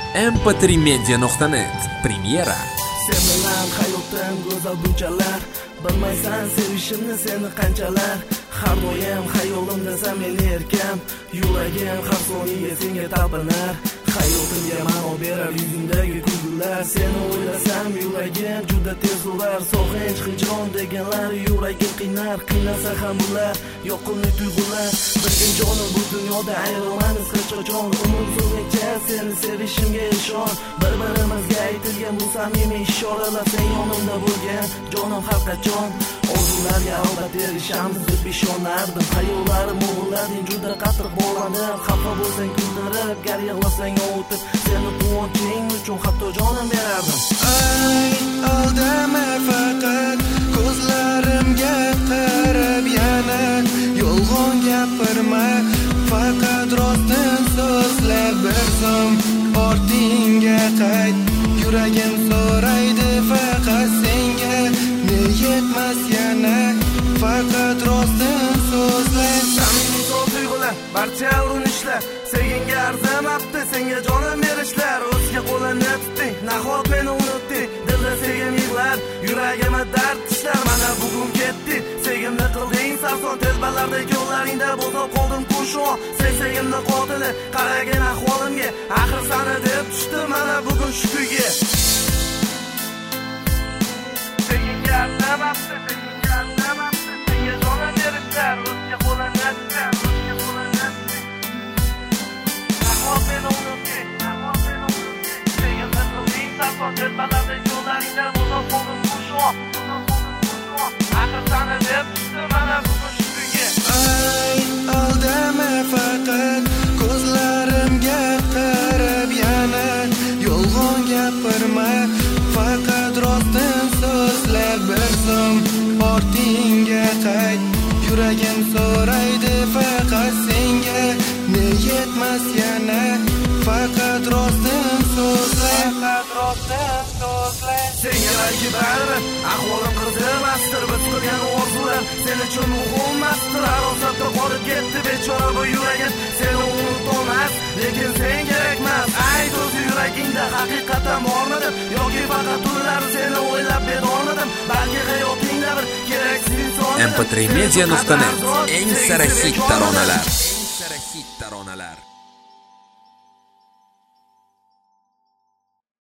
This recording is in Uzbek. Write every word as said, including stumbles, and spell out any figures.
em p tri media nuqta net Premyera. Sen bilan hayotdan go'zal bunchalar, bilmaysan sevishimni seni qanchalar. Har doim hayolimda sen meni erkam, yuragim har soniya senga talpinar. Hayotimga ma'no berar yuzingdagi kulgular. Seni o'ylasam yuragim juda tez urar. Sog'inch hijron deganlar yuragim qiynar. Qiynasa ham bular yoqimli tuyg'ular. Bilgin jonim bu dunyoda ayrilamiz hech qachon. Umr uzunlikcha seni sevishimga ishon. Bir-birimizga aytilgan bu samimiy ishoralar sen yonimda bo'lgan jonim har qachon. Orzularga albatta erishamiz deb ishonardim. Hayollarim o'g'illading juda qattiq bog'landim. Xafa bo'lsang kuldirib, gar yig'lasang o'tib, seni quvonching uchun hatto jonim berardim. Ay, aldama faqat ko'zlarimga qarab yana yolg'on gapirma, faqat rostni so'zlab bersam ortingga qayt. Yuragim so'raydi faqat senga, ne yetmas yana faqat rostni so'zlab. Samimiy so'z tuyg'ular, barcha urinishlar senga arzamabdi, senga jonim berishlar. O'zga qo'lini tutding, nahot meni unutding. Dilda sevgim yig'lar, yuragimga dard tishlar. Mana bugun ketdi, sevgimni qilding sarson. Telbalardagi yo'llaringda bo'zab qoldim qo'shon. Sen sevgimni qotili, qaragin ahvolimga. Axir sani deb tushdim mana bugun shu kuyga. Senga arzamabdi, senga arzamabdi, senga jonim berishlar. O'zga qo'lini tutding, o'zga qo'lini tutding. Nahot meni unutding, nahot meni unutding. Sevgimni qilding sarson. Telbalardagi yo'llaringda bo'zab qoldim qo'shon. Axir sani deb tushdim mana bugun shu kuyga. Ay, aldama faqat ko'zlarimga qarab yana yolg'on gapirma, faqat rostni so'zlab bersam ortingga qayt. Yuragim so'raydi faqat senga, ne yetmas yana faqat rostni so'zlab, faqat rostni so'zlab. Senga balki baribir ahvolim qiziqmasdir, biz qilgan orzular sen uchun muhimmasdir. Arosatda qolib ketdi bechora bu yuragim, seni unutolmas, lekin sen kerakmas. Ayt o'zi yuragingda haqiqatan bormidim, yoki faqat tunlar seni o'ylab bedormidim. Balki hayotingda bir keraksiz inson em p tri media nuqta net eng sara hit taronalar. Eng sara hit taronalar.